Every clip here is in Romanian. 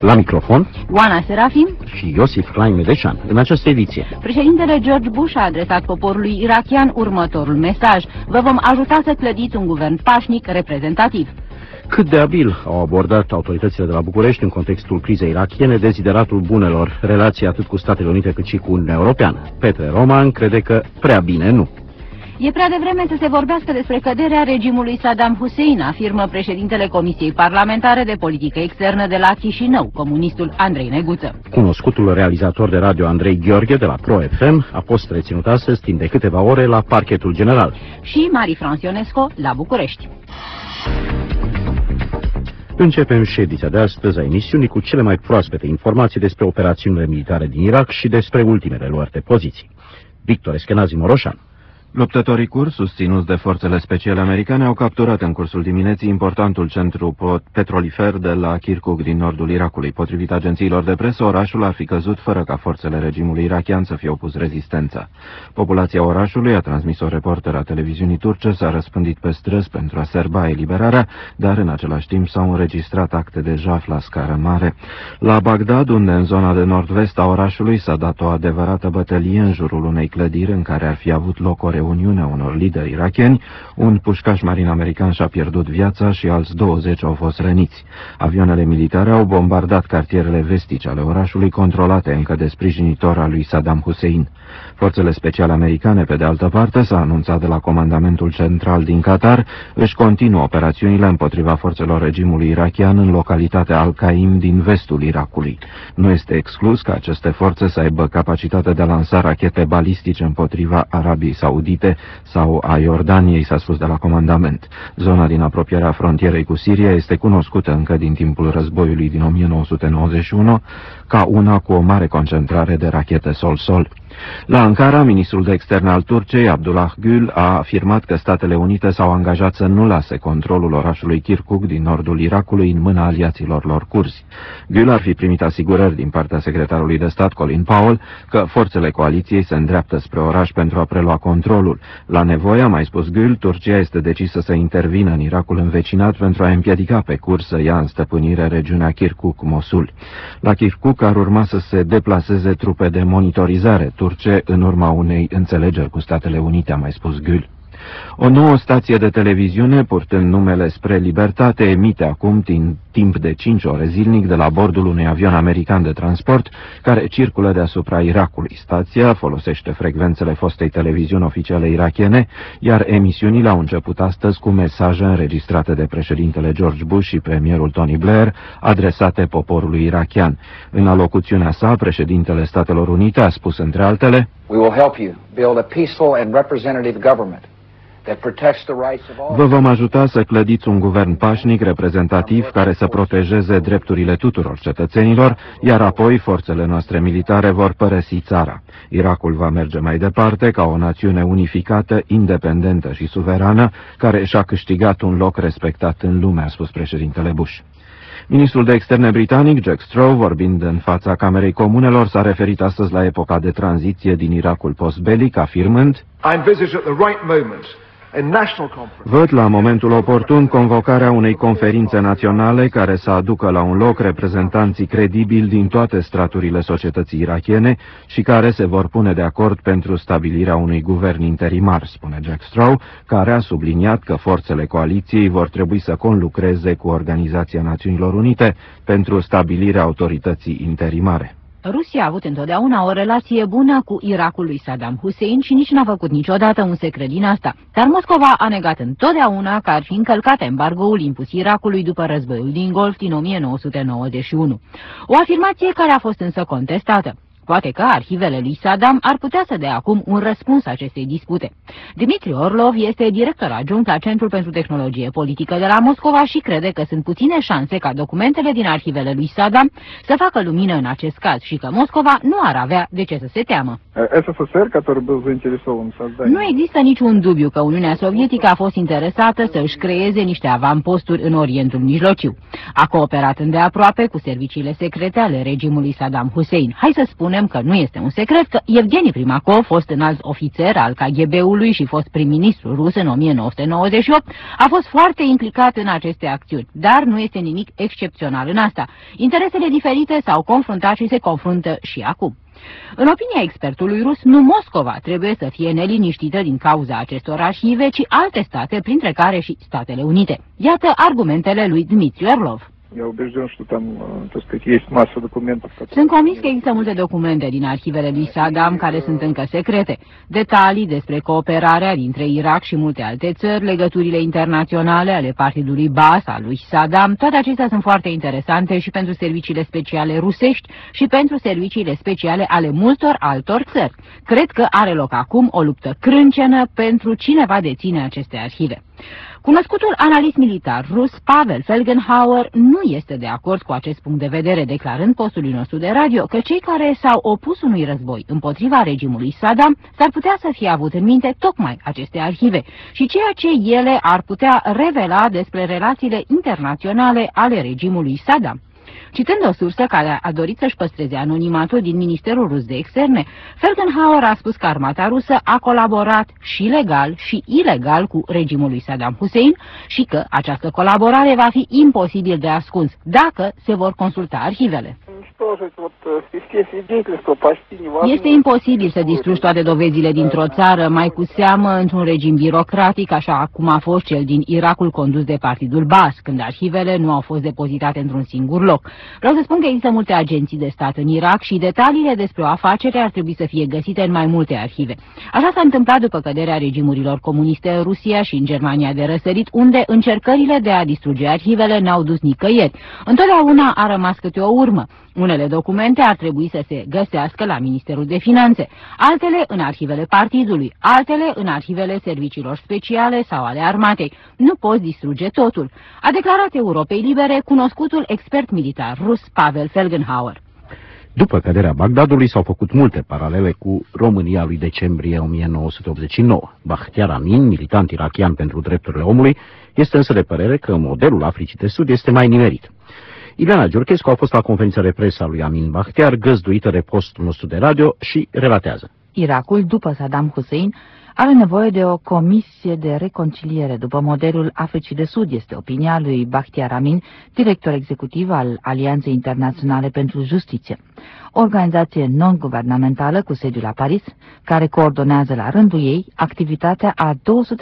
La microfon, Oana Serafim și Iosif Clain-Medeșan. În această ediție, președintele George Bush a adresat poporului irakian următorul mesaj: vă vom ajuta să clădiți un guvern pașnic reprezentativ. Cât de abil au abordat autoritățile de la București în contextul crizei irakiene dezideratul bunelor relații atât cu Statele Unite cât și cu Uniunea Europeană. Petre Roman crede că prea bine nu. E prea devreme să se vorbească despre căderea regimului Saddam Hussein, afirmă președintele Comisiei Parlamentare de Politică Externă de la Chișinău, comunistul Andrei Neguță. Cunoscutul realizator de radio Andrei Gheorghe de la Pro FM a fost reținut astăzi timp de câteva ore la parchetul general. Și Marie-France Ionesco la București. Începem ședința de astăzi a emisiunii cu cele mai proaspete informații despre operațiunile militare din Irak și despre ultimele luate poziții. Victor Eskenazi Moroșan. Luptătorii kurzi, susținuți de forțele speciale americane, au capturat în cursul dimineții importantul centru petrolifer de la Kirkuk din nordul Irakului. Potrivit agențiilor de presă, orașul ar fi căzut fără ca forțele regimului irakian să fie opus rezistența. Populația orașului, a transmis o reporter a televiziunii turce, s-a răspândit pe străzi pentru a serba eliberarea, dar în același timp s-au înregistrat acte de jaf la scară mare. La Bagdad, unde în zona de nord-vest a orașului s-a dat o adevărată bătălie în jurul unei clădiri în care ar fi avut loc o reuniunea unor lideri irakieni, un pușcaș marin american și-a pierdut viața și alți 20 au fost răniți. Avioanele militare au bombardat cartierele vestice ale orașului, controlate încă de sprijinitori al lui Saddam Hussein. Forțele speciale americane, pe de altă parte, s-a anunțat de la comandamentul central din Qatar, își continuă operațiunile împotriva forțelor regimului irakian în localitatea Al-Qaim din vestul Irakului. Nu este exclus ca aceste forțe să aibă capacitatea de a lansa rachete balistice împotriva Arabiei Saudite sau a Iordaniei, s-a spus de la comandament. Zona din apropierea frontierei cu Siria este cunoscută încă din timpul războiului din 1991 ca una cu o mare concentrare de rachete sol-sol. La Ankara, ministrul de externe al Turciei, Abdullah Gül, a afirmat că Statele Unite s-au angajat să nu lase controlul orașului Kirkuk din nordul Irakului în mâna aliaților lor curzi. Gül ar fi primit asigurări din partea secretarului de stat Colin Powell că forțele coaliției se îndreaptă spre oraș pentru a prelua controlul. La nevoie, a mai spus Gül, Turcia este decisă să intervină în Irakul învecinat pentru a împiedica pe curs să ia în stăpânire regiunea Kirkuk-Mosul. La Kirkuk ar urma să se deplaseze trupe de monitorizare turce în urma unei înțelegeri cu Statele Unite, a mai spus Gül. O nouă stație de televiziune, purtând numele Spre Libertate, emite acum timp de 5 ore zilnic de la bordul unui avion american de transport care circulă deasupra Irakului. Stația folosește frecvențele fostei televiziuni oficiale irakiene, iar emisiunile au început astăzi cu mesaje înregistrate de președintele George Bush și premierul Tony Blair, adresate poporului irakian. În alocuțiunea sa, președintele Statelor Unite a spus, între altele: We will help you build a peaceful and representative government. Vă vom ajuta să clădiți un guvern pașnic, reprezentativ, care să protejeze drepturile tuturor cetățenilor, iar apoi forțele noastre militare vor părăsi țara. Irakul va merge mai departe ca o națiune unificată, independentă și suverană, care și-a câștigat un loc respectat în lume, a spus președintele Bush. Ministrul de externe britanic, Jack Straw, vorbind în fața Camerei Comunelor, s-a referit astăzi la epoca de tranziție din Irakul postbelic, afirmând: văd la momentul oportun convocarea unei conferințe naționale care să aducă la un loc reprezentanții credibili din toate straturile societății irakiene și care se vor pune de acord pentru stabilirea unui guvern interimar, spune Jack Straw, care a subliniat că forțele coaliției vor trebui să conlucreze cu Organizația Națiunilor Unite pentru stabilirea autorității interimare. Rusia a avut întotdeauna o relație bună cu Irakul lui Saddam Hussein și nici n-a făcut niciodată un secret din asta. Dar Moscova a negat întotdeauna că ar fi încălcat embargoul impus Irakului după războiul din Golf din 1991. O afirmație care a fost însă contestată. Poate că arhivele lui Saddam ar putea să dea acum un răspuns acestei dispute. Dmitri Orlov este director adjunct la Centrul pentru Tehnologie Politică de la Moscova și crede că sunt puține șanse ca documentele din arhivele lui Saddam să facă lumină în acest caz și că Moscova nu ar avea de ce să se teamă. Nu există niciun dubiu că Uniunea Sovietică a fost interesată să își creeze niște avamposturi în Orientul Mijlociu. A cooperat îndeaproape cu serviciile secrete ale regimului Saddam Hussein. Hai să spun spunem că nu este un secret că Evgeni Primakov, fost înalt ofițer al KGB-ului și fost prim-ministru rus în 1998, a fost foarte implicat în aceste acțiuni, dar nu este nimic excepțional în asta. Interesele diferite s-au confruntat și se confruntă și acum. În opinia expertului rus, nu Moscova trebuie să fie neliniștită din cauza acestor arhive, ci alte state, printre care și Statele Unite. Iată argumentele lui Dmitri Orlov. Sunt convins că există multe documente din arhivele lui Saddam care sunt încă secrete. Detalii despre cooperarea dintre Irak și multe alte țări, legăturile internaționale ale partidului Baas al lui Saddam, toate acestea sunt foarte interesante și pentru serviciile speciale rusești și pentru serviciile speciale ale multor altor țări. Cred că are loc acum o luptă crâncenă pentru cine va deține aceste arhive. Cunoscutul analist militar rus Pavel Felgenhauer nu este de acord cu acest punct de vedere, declarând postului nostru de radio că cei care s-au opus unui război împotriva regimului Saddam s-ar putea să fie avut în minte tocmai aceste arhive și ceea ce ele ar putea revela despre relațiile internaționale ale regimului Saddam. Citând o sursă care a dorit să-și păstreze anonimatul din Ministerul Rus de Externe, Felgenhauer a spus că armata rusă a colaborat și legal și ilegal cu regimul lui Saddam Hussein și că această colaborare va fi imposibil de ascuns dacă se vor consulta arhivele. Este imposibil să distrugi toate dovezile dintr-o țară, mai cu seamă într-un regim birocratic, așa cum a fost cel din Irakul condus de partidul Baas, când arhivele nu au fost depozitate într-un singur loc. Vreau să spun că există multe agenții de stat în Irak și detaliile despre o afacere ar trebui să fie găsite în mai multe arhive. Așa s-a întâmplat după căderea regimurilor comuniste în Rusia și în Germania de răsărit, unde încercările de a distruge arhivele n-au dus nicăieri. Întotdeauna a rămas câte o urmă. Unele documente ar trebui să se găsească la Ministerul de Finanțe, altele în arhivele partidului, altele în arhivele serviciilor speciale sau ale armatei. Nu poți distruge totul, a declarat Europei Libere cunoscutul expert militar rus Pavel Felgenhauer. După căderea Bagdadului s-au făcut multe paralele cu România lui decembrie 1989. Bakhtiar Amin, militant irakian pentru drepturile omului, este însă de părere că modelul Africii de Sud este mai nimerit. Ileana Giurchescu a fost la conferința de presă a lui Amin Bakhtiar, găzduită de postul nostru de radio, și relatează. Irakul, după Saddam Hussein, are nevoie de o comisie de reconciliere după modelul Africii de Sud, este opinia lui Bakhtiar Amin, director executiv al Alianței Internaționale pentru Justiție, o organizație non-guvernamentală cu sediul la Paris, care coordonează la rândul ei activitatea a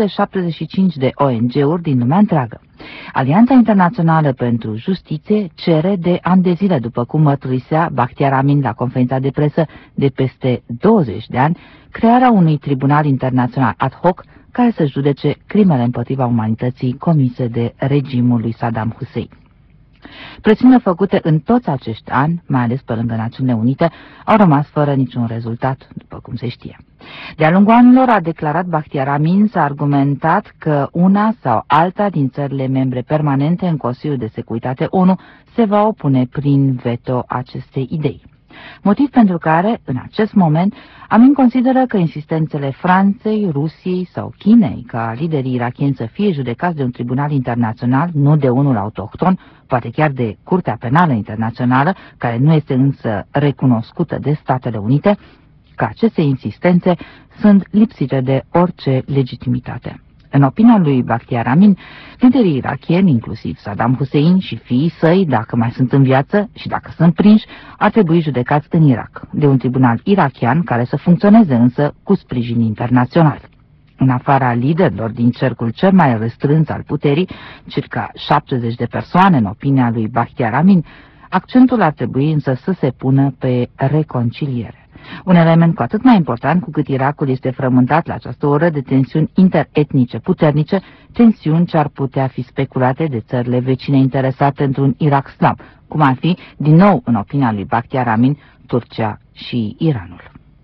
275 de ONG-uri din lumea întreagă. Alianța Internațională pentru Justiție cere de ani de zile, după cum mărturisea Bakhtiar Amin la conferința de presă de peste 20 de ani, crearea unui tribunal internațional ad hoc care să judece crimele împotriva umanității comise de regimul lui Saddam Hussein. Presiunile făcute în toți acești ani, mai ales pe lângă Națiunile Unite, au rămas fără niciun rezultat, după cum se știe. De-a lungul anilor, a declarat Bakhtiar Amin, s-a argumentat că una sau alta din țările membre permanente în Consiliul de Securitate ONU se va opune prin veto acestei idei. Motiv pentru care, în acest moment, Amin consideră că insistențele Franței, Rusiei sau Chinei ca liderii irakieni să fie judecați de un tribunal internațional, nu de unul autohton, poate chiar de Curtea Penală Internațională, care nu este însă recunoscută de Statele Unite, că aceste insistențe sunt lipsite de orice legitimitate. În opinia lui Bakhtiar Amin, liderii irakieni, inclusiv Saddam Hussein și fiii săi, dacă mai sunt în viață și dacă sunt prinși, ar trebui judecați în Irak, de un tribunal irakian care să funcționeze însă cu sprijin internațional. În afara liderilor din cercul cel mai restrâns al puterii, circa 70 de persoane în opinia lui Bakhtiar Amin, accentul ar trebui însă să se pună pe reconciliere. Un element cu atât mai important cu cât Irakul este frământat la această oră de tensiuni interetnice puternice, tensiuni ce ar putea fi speculate de țările vecine interesate într-un Irak slam, cum ar fi, din nou în opinia lui Bakhtiar Amin, Turcia și Iranul.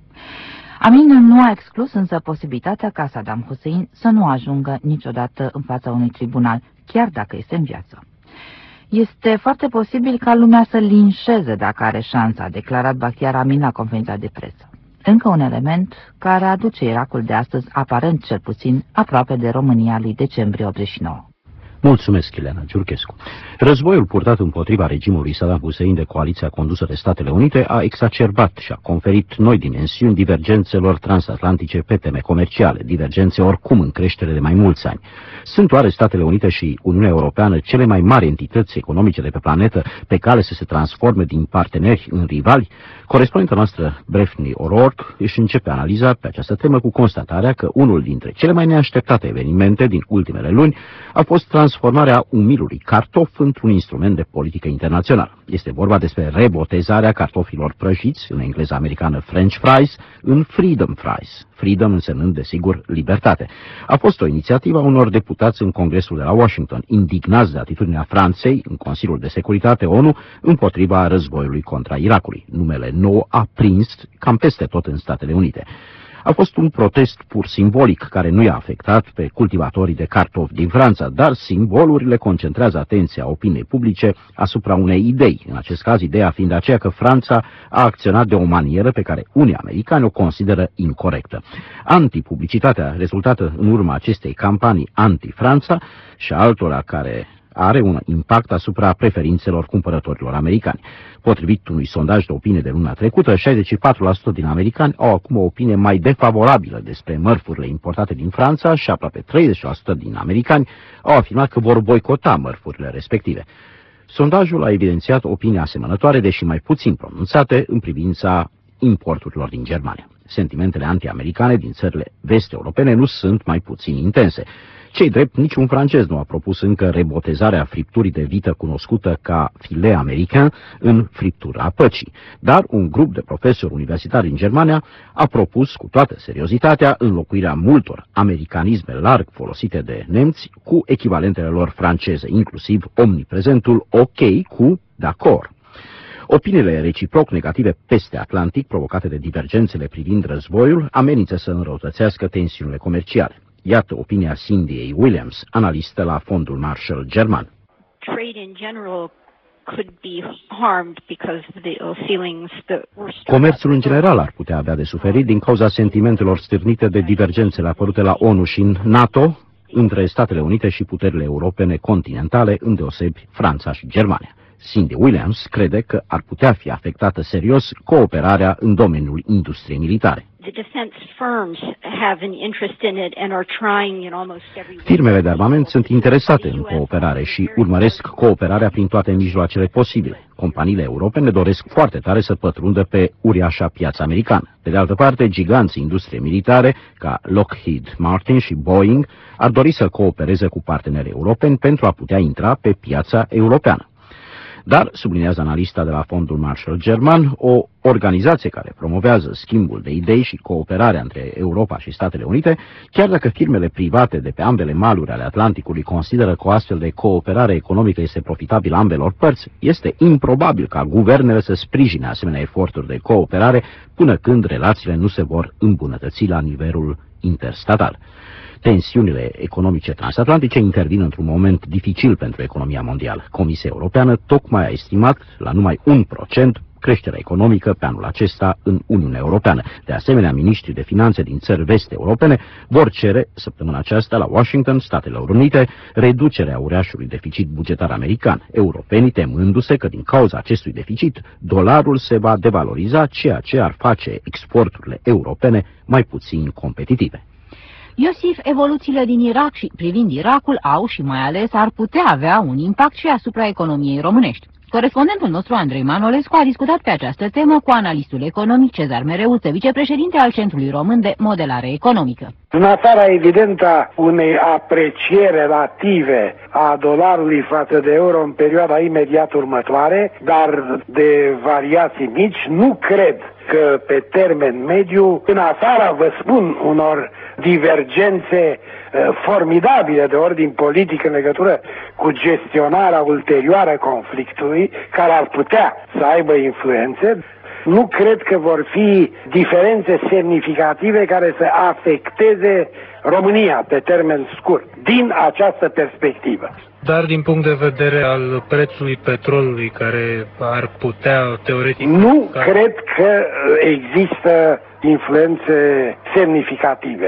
Amin nu a exclus însă posibilitatea ca Saddam Hussein să nu ajungă niciodată în fața unui tribunal, chiar dacă este în viață. Este foarte posibil ca lumea să linșeze dacă are șansa, a declarat Bakhtiar Amin la conferința de presă. Încă un element care aduce Irakul de astăzi aparent cel puțin aproape de România lui decembrie 89. Mulțumesc, Ileana Giurchescu. Războiul purtat împotriva regimului Saddam Hussein de coaliția condusă de Statele Unite a exacerbat și a conferit noi dimensiuni divergențelor transatlantice pe teme comerciale, divergențe oricum în creștere de mai mulți ani. Sunt oare Statele Unite și Uniunea Europeană cele mai mari entități economice de pe planetă pe care să se transforme din parteneri în rivali? Corespondenta noastră, Brefni O'Rourke, își începe analiza pe această temă cu constatarea că unul dintre cele mai neașteptate evenimente din ultimele luni a fost transformarea umilului cartof într-un instrument de politică internațională. Este vorba despre rebotezarea cartofilor prăjiți, în engleză americană French fries, în Freedom fries. Freedom însemnând, desigur, libertate. A fost o inițiativă a unor deputați în Congresul de la Washington, indignați de atitudinea Franței în Consiliul de Securitate ONU împotriva războiului contra Irakului. Numele nou a prins cam peste tot în Statele Unite. A fost un protest pur simbolic care nu i-a afectat pe cultivatorii de cartofi din Franța, dar simbolurile concentrează atenția opiniei publice asupra unei idei, în acest caz ideea fiind aceea că Franța a acționat de o manieră pe care unii americani o consideră incorectă. Antipublicitatea rezultată în urma acestei campanii anti-Franța și altora care are un impact asupra preferințelor cumpărătorilor americani. Potrivit unui sondaj de opinie de luna trecută, 64% din americani au acum o opinie mai defavorabilă despre mărfurile importate din Franța și aproape 30% din americani au afirmat că vor boicota mărfurile respective. Sondajul a evidențiat opinii asemănătoare, deși mai puțin pronunțate, în privința importurilor din Germania. Sentimentele anti-americane din țările vest-europene nu sunt mai puțin intense. Cei drept, niciun francez nu a propus încă rebotezarea fripturii de vită cunoscută ca filet american în friptura păcii, dar un grup de profesori universitari în Germania a propus cu toată seriozitatea înlocuirea multor americanisme larg folosite de nemți cu echivalentele lor franceze, inclusiv omniprezentul ok cu d'accord. Opiniile reciproc negative peste Atlantic, provocate de divergențele privind războiul, amenință să înrăutățească tensiunile comerciale. Iată opinia Cindy Williams, analistă la Fondul Marshall german. Comerțul în general ar putea avea de suferit din cauza sentimentelor stârnite de divergențele apărute la ONU și în NATO între Statele Unite și puterile europene continentale, îndeosebi Franța și Germania. Cindy Williams crede că ar putea fi afectată serios cooperarea în domeniul industriei militare. Firmele de armament sunt interesate în cooperare și urmăresc cooperarea prin toate mijloacele posibile. Companiile europene doresc foarte tare să pătrundă pe uriașa piață americană. Pe de altă parte, giganții industriei militare, ca Lockheed Martin și Boeing, ar dori să coopereze cu parteneri europeni pentru a putea intra pe piața europeană. Dar, sublinează analista de la Fondul Marshall german, o organizație care promovează schimbul de idei și cooperarea între Europa și Statele Unite, chiar dacă firmele private de pe ambele maluri ale Atlanticului consideră că o astfel de cooperare economică este profitabilă ambelor părți, este improbabil ca guvernele să sprijine asemenea eforturi de cooperare până când relațiile nu se vor îmbunătăți la nivelul interstatal. Tensiunile economice transatlantice intervin într-un moment dificil pentru economia mondială. Comisia Europeană tocmai a estimat la numai 1% creșterea economică pe anul acesta în Uniunea Europeană. De asemenea, miniștrii de finanțe din țări vest-europene vor cere săptămâna aceasta la Washington, Statele Unite, reducerea uriașului deficit bugetar american. Europenii temându-se că din cauza acestui deficit, dolarul se va devaloriza, ceea ce ar face exporturile europene mai puțin competitive. Iosif, evoluțiile din Irak și privind Irakul au și mai ales ar putea avea un impact și asupra economiei românești. Corespondentul nostru, Andrei Manolescu, a discutat pe această temă cu analistul economic Cezar Mereuță, vicepreședinte al Centrului Român de Modelare Economică. În afara evidentă unei aprecieri relative a dolarului față de euro în perioada imediat următoare, dar de variații mici, nu cred că pe termen mediu, în afara, vă spun, unor divergențe formidabile de ordin politic în legătură cu gestionarea ulterioară a conflictului, care ar putea să aibă influențe, nu cred că vor fi diferențe semnificative care să afecteze România pe termen scurt, din această perspectivă. Dar din punct de vedere al prețului petrolului, care ar putea teoretic... Nu cred că există influențe semnificative.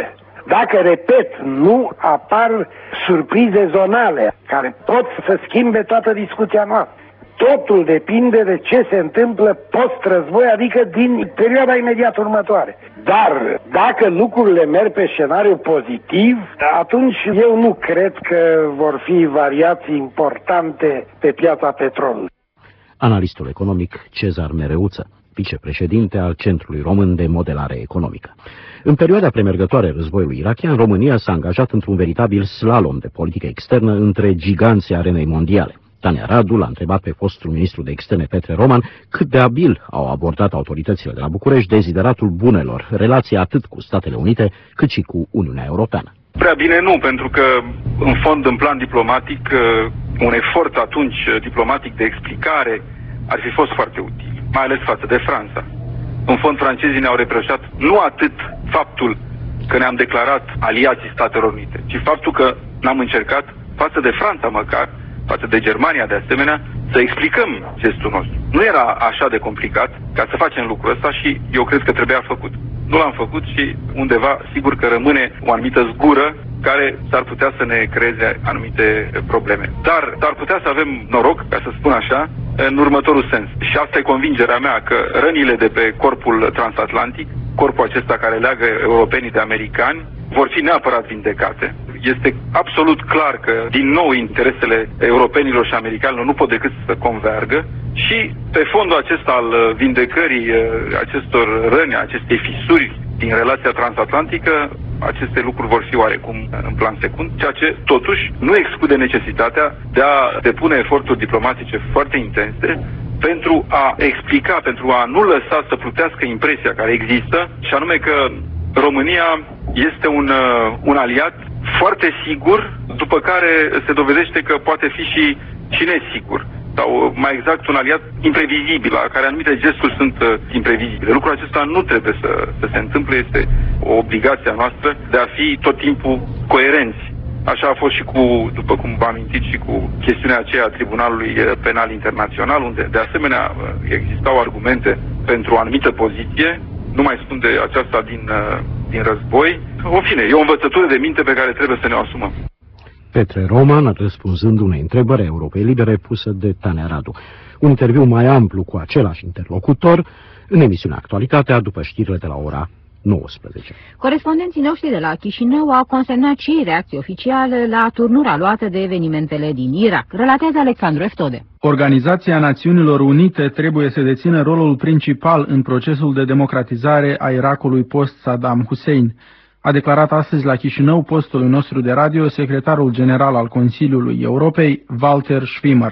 dacă, repet, nu apar surprize zonale care pot să schimbe toată discuția noastră. Totul depinde de ce se întâmplă post-război, adică din perioada imediat următoare. Dar dacă lucrurile merg pe scenariu pozitiv, atunci eu nu cred că vor fi variații importante pe piața petrolului. Analistul economic Cezar Mereuță, vicepreședinte al Centrului Român de Modelare Economică. În perioada premergătoare războiului irakian, România s-a angajat într-un veritabil slalom de politică externă între giganții arenei mondiale. Tania Radu l-a întrebat pe fostul ministru de externe Petre Roman cât de abil au abordat autoritățile de la București dezideratul bunelor, relația atât cu Statele Unite cât și cu Uniunea Europeană. Prea bine nu, pentru că în fond, în plan diplomatic, un efort atunci diplomatic de explicare ar fi fost foarte util, mai ales față de Franța. În fond, francezii ne-au reproșat nu atât faptul că ne-am declarat aliații Statelor Unite, ci faptul că n-am încercat, față de Franța măcar, față de Germania de asemenea, să explicăm gestul nostru. Nu era așa de complicat ca să facem lucrul ăsta și eu cred că trebuia făcut. Nu l-am făcut și undeva sigur că rămâne o anumită zgură care s-ar putea să ne creeze anumite probleme. Dar s-ar putea să avem noroc, ca să spun așa, în următorul sens. Și asta e convingerea mea, că rănile de pe corpul transatlantic, corpul acesta care leagă europenii de americani, vor fi neapărat vindecate. Este absolut clar că, din nou, interesele europenilor și americanilor nu pot decât să convergă și, pe fondul acesta al vindecării acestor răni, acestei fisuri din relația transatlantică, aceste lucruri vor fi oarecum în plan secund, ceea ce, totuși, nu exclude necesitatea de a depune eforturi diplomatice foarte intense pentru a explica, pentru a nu lăsa să plutească impresia care există, și anume că România este un aliat foarte sigur, după care se dovedește că poate fi și nesigur. Sau, mai exact, un aliat imprevizibil, la care anumite gesturi sunt imprevizibile. Lucrul acesta nu trebuie să se întâmple, este o obligație a noastră de a fi tot timpul coerenți. Așa a fost și după cum v-am amintit, și cu chestiunea aceea a Tribunalului Penal Internațional, unde de asemenea existau argumente pentru o anumită poziție, nu mai spun de aceasta din război. În fine, e o învățătură de minte pe care trebuie să ne o asumăm. Petre Roman, răspunzând unei întrebări a Europei Libere pusă de Tania Radu. Un interviu mai amplu cu același interlocutor în emisiunea Actualitatea după știrile de la ora 19. Corespondenții noștri de la Chișinău au consemnat și reacții oficiale la turnura luată de evenimentele din Irak. Relatează Alexandru Eftode. Organizația Națiunilor Unite trebuie să dețină rolul principal în procesul de democratizare a Irakului post-Saddam Hussein. A declarat astăzi la Chișinău postului nostru de radio secretarul general al Consiliului Europei, Walter Schwimmer.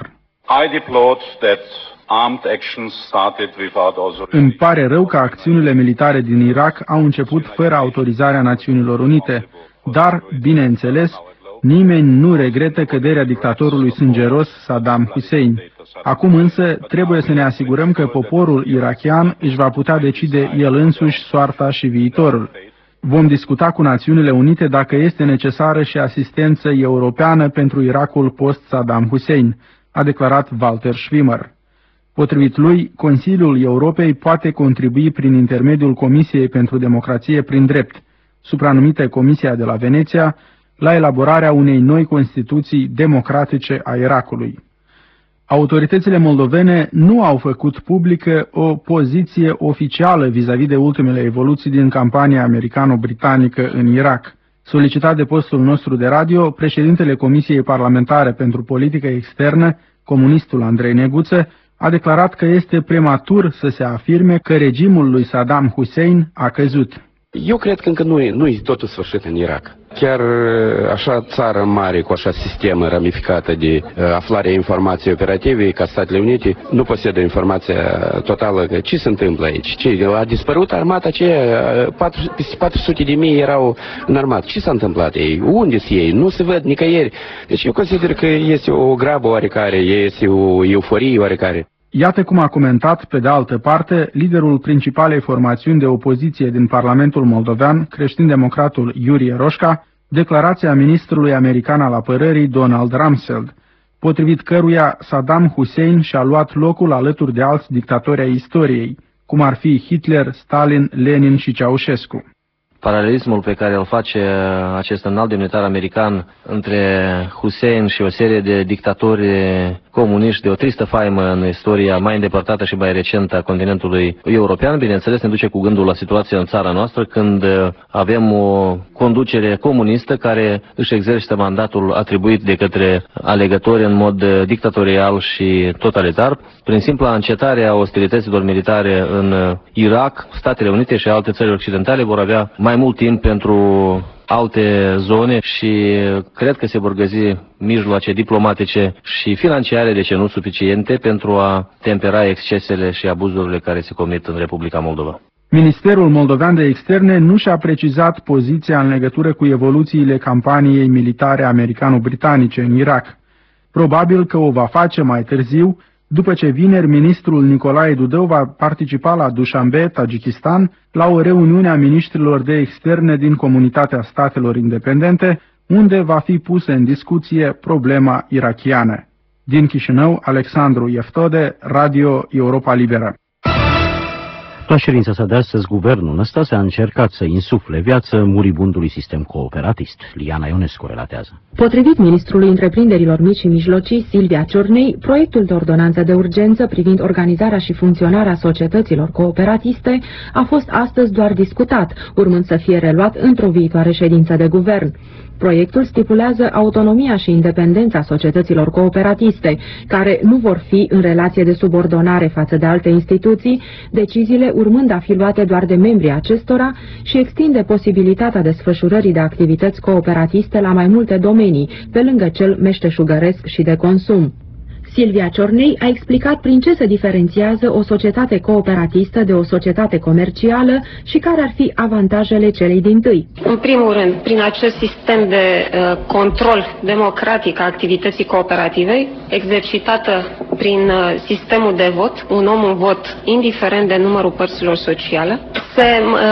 Îmi pare rău că acțiunile militare din Irak au început fără autorizarea Națiunilor Unite, dar, bineînțeles, nimeni nu regretă căderea dictatorului sângeros Saddam Hussein. Acum însă trebuie să ne asigurăm că poporul irakian își va putea decide el însuși soarta și viitorul. Vom discuta cu Națiunile Unite dacă este necesară și asistență europeană pentru Irakul post-Saddam Hussein, a declarat Walter Schwimmer. Potrivit lui, Consiliul Europei poate contribui prin intermediul Comisiei pentru Democrație prin Drept, supranumită Comisia de la Veneția, la elaborarea unei noi Constituții democratice a Irakului. Autoritățile moldovene nu au făcut publică o poziție oficială vis-a-vis de ultimele evoluții din campania americano-britanică în Irak. Solicitat de postul nostru de radio, președintele Comisiei Parlamentare pentru Politică Externă, comunistul Andrei Neguță, a declarat că este prematur să se afirme că regimul lui Saddam Hussein a căzut. Eu cred că încă nu-i totul sfârșit în Irak. Chiar așa țară mare, cu așa sistemă ramificată de aflare informației operative ca Statele Unite, nu posedă informația totală că ce se întâmplă aici. A dispărut armata aceea, peste 400.000 erau în armată. Ce s-a întâmplat ei? Unde sunt ei? Nu se văd nicăieri. Deci eu consider că este o grabă oarecare, este o euforie oarecare. Iată cum a comentat, pe de altă parte, liderul principalei formațiuni de opoziție din Parlamentul Moldovean, creștin-democratul Iurie Roșca, declarația ministrului american al apărării Donald Rumsfeld, potrivit căruia Saddam Hussein și-a luat locul alături de alți dictatori ai istoriei, cum ar fi Hitler, Stalin, Lenin și Ceaușescu. Paralelismul pe care îl face acest înalt demnitar american între Hussein și o serie de dictatori comuniști de o tristă faimă în istoria mai îndepărtată și mai recentă a continentului european, bineînțeles ne duce cu gândul la situația în țara noastră când avem o conducere comunistă care își exercită mandatul atribuit de către alegători în mod dictatorial și totalitar. Prin simpla încetare a ostilităților militare în Irak, Statele Unite și alte țări occidentale vor avea mai mult timp pentru alte zone și cred că se vor găsi mijloace diplomatice și financiare, de ce nu suficiente, pentru a tempera excesele și abuzurile care se comit în Republica Moldova. Ministerul Moldovean de Externe nu și-a precizat poziția în legătură cu evoluțiile campaniei militare americano-britanice în Irak. Probabil că o va face mai târziu, după ce vineri ministrul Nicolae Dudău va participa la Dușanbe, Tajikistan, la o reuniune a ministrilor de externe din Comunitatea Statelor Independente, unde va fi pusă în discuție problema irakiană. Din Chișinău, Alexandru Ieftode, Radio Europa Liberă. La ședința sa de astăzi, guvernul Năstase a încercat să insufle viață muribundului sistem cooperatist. Liana Ionescu relatează. Potrivit ministrului întreprinderilor mici și mijlocii, Silvia Ciornei, proiectul de ordonanță de urgență privind organizarea și funcționarea societăților cooperatiste a fost astăzi doar discutat, urmând să fie reluat într-o viitoare ședință de guvern. Proiectul stipulează autonomia și independența societăților cooperatiste, care nu vor fi în relație de subordonare față de alte instituții, deciziile urmând a fi luate doar de membrii acestora și extinde posibilitatea desfășurării de activități cooperatiste la mai multe domenii, pe lângă cel meșteșugăresc și de consum. Silvia Ciornei a explicat prin ce se diferențiază o societate cooperatistă de o societate comercială și care ar fi avantajele celei dintâi. În primul rând, prin acest sistem de control democratic a activității cooperative, exercitată prin sistemul de vot, un om un vot indiferent de numărul părților sociale, se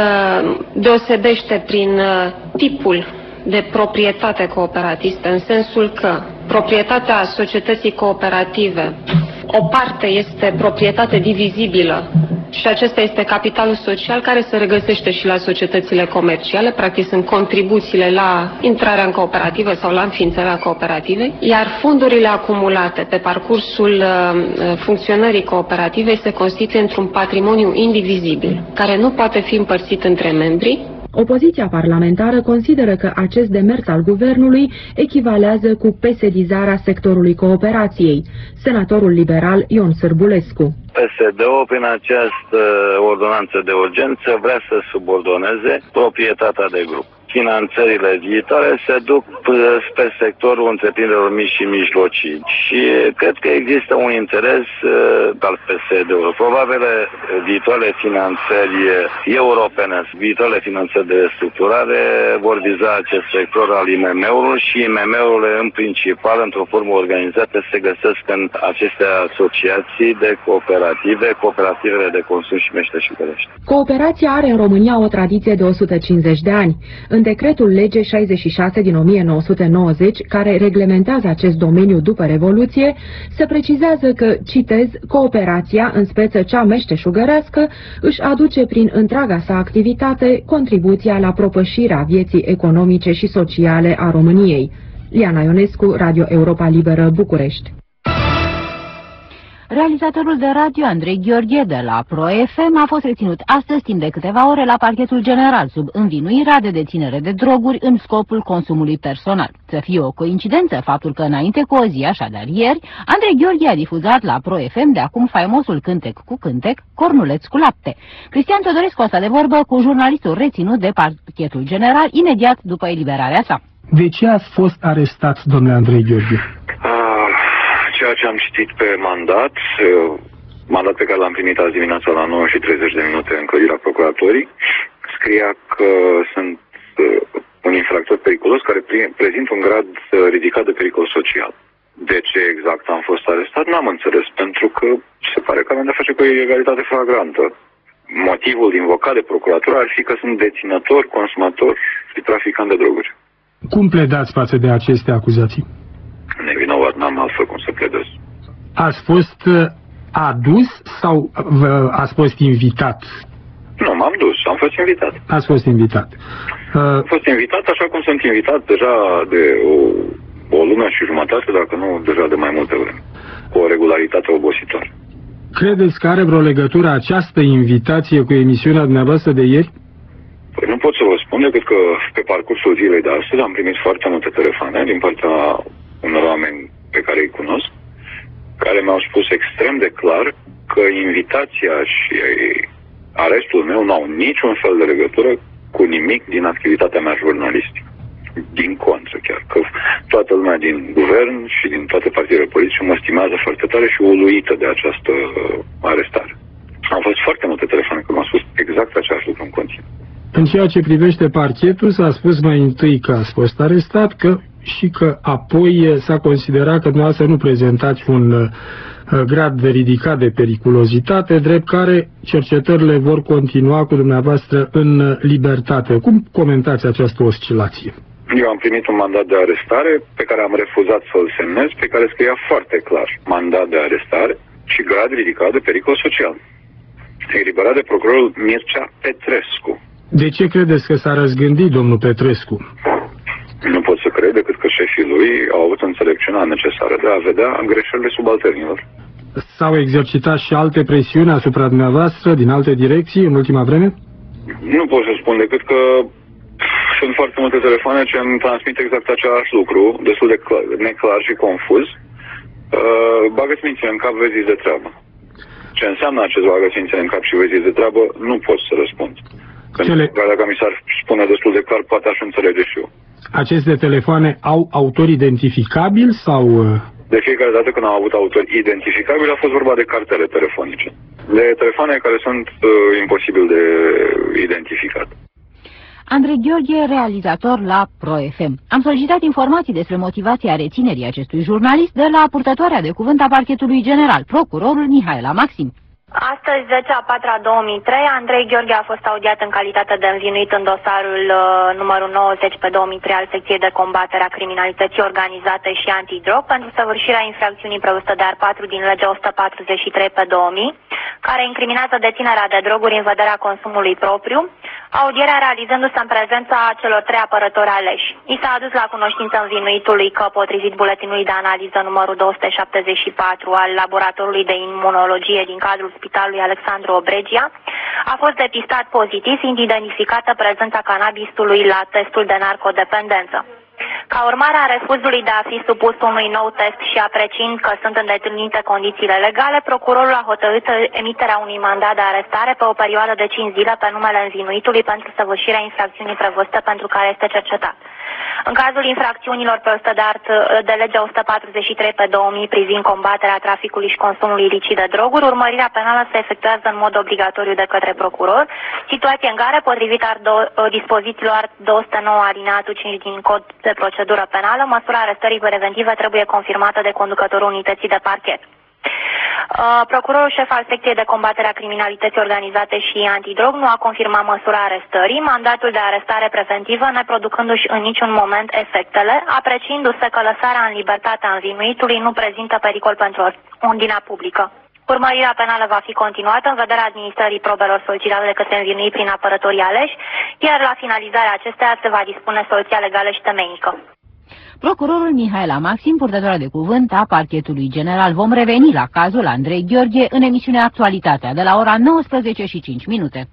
deosebește prin tipul de proprietate cooperatistă, în sensul că proprietatea societății cooperative, o parte este proprietate divizibilă și acesta este capitalul social care se regăsește și la societățile comerciale, practic sunt contribuțiile la intrarea în cooperativă sau la înființarea cooperativei, iar fondurile acumulate pe parcursul funcționării cooperativei se constituie într-un patrimoniu indivizibil, care nu poate fi împărțit între membri. Opoziția parlamentară consideră că acest demers al guvernului echivalează cu pesedizarea sectorului cooperației. Senatorul liberal Ion Sârbulescu. PSD-ul, prin această ordonanță de urgență, vrea să subordoneze proprietatea de grup. Finanțările viitoare se duc spre sectorul întreprinderilor mici și mijlocii și cred că există un interes al PSD-ului. Probabil viitoarele finanțări europene, viitoarele finanțări de restructurare vor viza acest sector al IMM-ului și IMM-urile în principal, într-o formă organizată, se găsesc în aceste asociații de cooperativele de consum și meșteșugărești. Cooperația are în România o tradiție de 150 de ani. În decretul lege 66 din 1990, care reglementează acest domeniu după Revoluție, se precizează că, citez, cooperația, în speță cea meșteșugărească, își aduce prin întreaga sa activitate contribuția la propășirea vieții economice și sociale a României. Liana Ionescu, Radio Europa Liberă, București. Realizatorul de radio Andrei Gheorghe de la Pro FM a fost reținut astăzi timp de câteva ore la parchetul general sub învinuirea de deținere de droguri în scopul consumului personal. Să fie o coincidență faptul că înainte cu o zi, așadar ieri, Andrei Gheorghe a difuzat la Pro FM de acum faimosul cântec cu cântec, Cornuleț cu lapte. Cristian Teodorescu a stat de vorbă cu jurnalistul reținut de parchetul general imediat după eliberarea sa. De ce ați fost arestat, domnule Andrei Gheorghe? Ceea ce am citit pe mandat pe care l-am primit azi dimineața la 9:30 în clădirea procuratorii, scria că sunt un infractor periculos care prezintă un grad ridicat de pericol social. De ce exact am fost arestat, n-am înțeles, pentru că se pare că avem de face cu o ilegalitate flagrantă. Motivul invocat de procuratură ar fi că sunt deținător, consumator și traficant de droguri. Cum pledați față de aceste acuzații? Nevinovat, n-am altfel cum să pledez. Ați fost adus sau ați fost invitat? Nu, m-am dus, am fost invitat. Ați fost invitat. Am fost invitat așa cum sunt invitat deja de o lună și jumătate, dacă nu deja de mai multe vreme, cu o regularitate obositoare. Credeți că are vreo legătură această invitație cu emisiunea dumneavoastră de ieri? Păi nu pot să vă spun decât că pe parcursul zilei de astăzi am primit foarte multe telefoane din partea unor oameni pe care îi cunosc, care mi-au spus extrem de clar că invitația și arestul meu nu au niciun fel de legătură cu nimic din activitatea mea jurnalistică. Din contră chiar, că toată lumea din guvern și din toate partidele politice mă stimează foarte tare și uluită de această arestare. Am fost foarte multe telefoane că m-au spus exact același lucru în continuu. În ceea ce privește parchetul, s-a spus mai întâi că ați fost arestat și că apoi s-a considerat că dumneavoastră nu prezentați un grad ridicat de periculozitate, drept care cercetările vor continua cu dumneavoastră în libertate. Cum comentați această oscilație? Eu am primit un mandat de arestare pe care am refuzat să-l semnez, pe care scria foarte clar mandat de arestare și grad ridicat de pericol social. Eliberat de procurorul Mircea Petrescu. De ce credeți că s-a răzgândit domnul Petrescu? Nu pot să cred decât că șefii lui au avut înțelepciunea necesară de a vedea greșelile subalternilor. S-au exercitat și alte presiuni asupra dumneavoastră din alte direcții în ultima vreme? Nu pot să spun decât că sunt foarte multe telefoane ce îmi transmit exact același lucru, destul de neclar și confuz. Bagă-ți mințile în cap, vezi de treabă. Ce înseamnă acest bagă-ți mințile în cap și vezi de treabă, nu pot să răspund. Dacă mi s-ar spune destul de clar, poate aș înțelege și eu. Aceste telefoane au autor identificabil sau... De fiecare dată când au avut autor identificabil a fost vorba de cartele telefonice. De telefoane care sunt imposibil de identificat. Andrei Gheorghe, realizator la Pro-FM. Am solicitat informații despre motivația reținerii acestui jurnalist de la purtătoarea de cuvânt a Parchetului General, procurorul Mihaela Maxim. Astăzi, 10/4/2003, Andrei Gheorghe a fost audiat în calitate de învinuit în dosarul numărul 90/2003 al secției de combatere a criminalității organizate și antidrog pentru săvârșirea infracțiunii prevăzută de art. 4 din legea 143/2000, care incriminează deținerea de droguri în vederea consumului propriu, audierea realizându-se în prezența celor 3 apărători aleși. I s-a adus la cunoștință învinuitului că, potrivit buletinului de analiză numărul 274 al laboratorului de imunologie din cadrul Spitalului Alexandru Obregia, a fost depistat pozitiv, fiind identificată prezența cannabisului la testul de narcodependență. Ca urmare a refuzului de a fi supus unui nou test și apreciind că sunt îndeplinite condițiile legale, procurorul a hotărât emiterea unui mandat de arestare pe o perioadă de 5 zile pe numele învinuitului pentru săvârșirea infracțiunii prevăzute pentru care este cercetat. În cazul infracțiunilor prevăzute de legea 143/2000 privind combaterea traficului și consumului ilicit de droguri, urmărirea penală se efectuează în mod obligatoriu de către procuror, situație în care, potrivit dispozițiilor 209 alineatul 5 din Cod de procedură penală, măsura arestării preventive trebuie confirmată de conducătorul unității de parchet. Procurorul șef al secției de combatere a criminalității organizate și antidrog nu a confirmat măsura arestării, mandatul de arestare preventivă neproducându-și în niciun moment efectele, apreciindu-se că lăsarea în libertate a învinuitului nu prezintă pericol pentru ordinea publică. Urmărirea penală va fi continuată în vederea administrării probelor solicitate de către învinuit prin apărătorii aleși, iar la finalizarea acesteia se va dispune soluția legală și temeinică. Procurorul Mihaela Maxim, purtătoarea de cuvânt a Parchetului General. Vom reveni la cazul Andrei Gheorghe în emisiunea Actualitatea de la ora 19:05.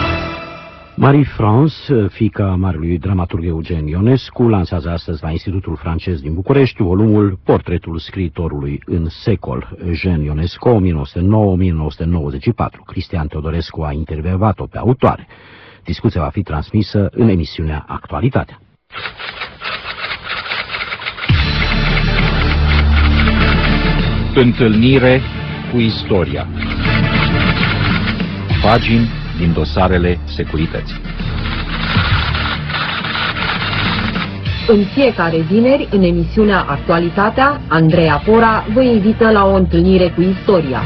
Marie-France, fiica marelui dramaturg Eugen Ionescu, lansează astăzi la Institutul Francez din București volumul Portretul scriitorului în secol, Eugen Ionescu, 1909-1994. Cristian Teodorescu a intervievat-o pe autoare. Discuția va fi transmisă în emisiunea Actualitatea. Întâlnire cu istoria. Pagini din dosarele securității. În fiecare vineri, în emisiunea Actualitatea, Andreea Pora vă invită la o întâlnire cu istoria.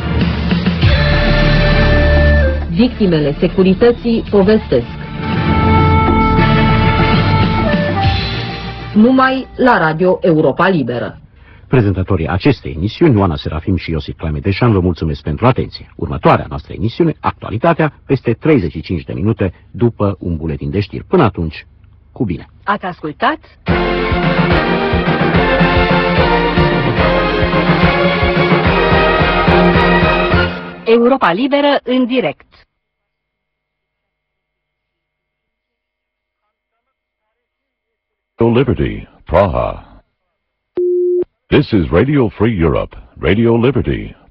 Victimele securității povestesc. Numai la Radio Europa Liberă. Prezentatorii acestei emisiuni, Ioana Serafim și Iosif Clamedeșan, vă mulțumesc pentru atenție. Următoarea noastră emisiune, Actualitatea, peste 35 de minute după un buletin de știri. Până atunci, cu bine! Ați ascultat? Europa Liberă în direct. Liberty, Praha. This is Radio Free Europe, Radio Liberty.